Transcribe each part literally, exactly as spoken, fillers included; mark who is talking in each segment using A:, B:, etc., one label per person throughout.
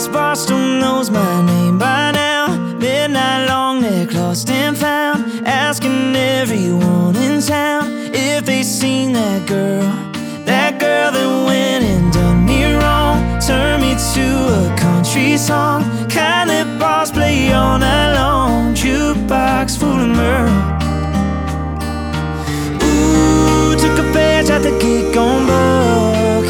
A: bar still knows my name by now. Midnight long neck, lost and found, asking everyone in town if they seen that girl, that girl that went and done me wrong. Turned me to a country song, kind that bars play all night long. Jukebox full of Merle. Ooh, took a page out the gig on Buck.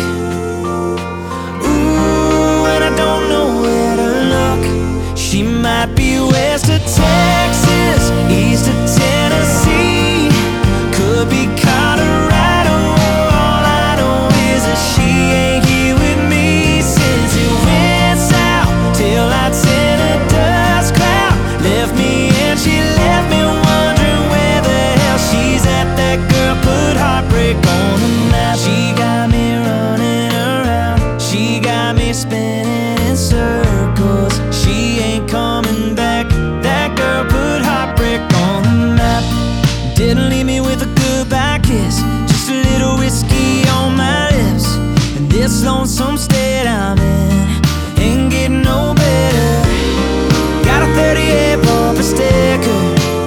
A: Ooh, and I don't know where to look. She might be west of Texas, east of Tennessee, could be Colorado. All I know is that she ain't here with me since it went south till I sent a dust cloud. Left me and she left me wondering where the hell she's at. That girl put heartbreak on the map. She got me running around, she got me spinning in circles. She ain't coming back. That girl put heartbreak on the map. Didn't leave me with a goodbye kiss, just a little whiskey on my lips. And this lonesome state I'm in ain't getting no better. Got a thirty-eight bumper sticker.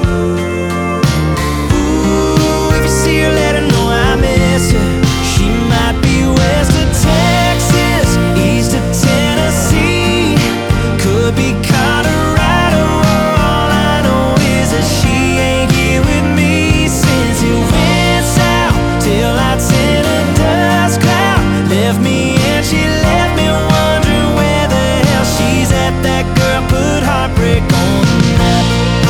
A: Ooh, if you see her, let her know I miss her. She might be west of Texas, east of Tennessee, could be Colorado. All I know is that she ain't here with me since it went south till I sent a dust cloud. Left me and she left me wondering where the hell she's at. That girl put heartbreak on the map.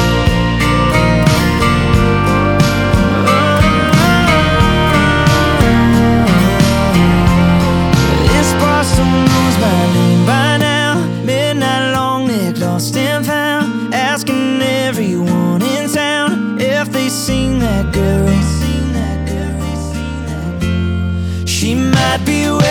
A: This bar still knows my name by now. Midnight long neck, lost and found, asking everyone in town if they seen that girl. She might be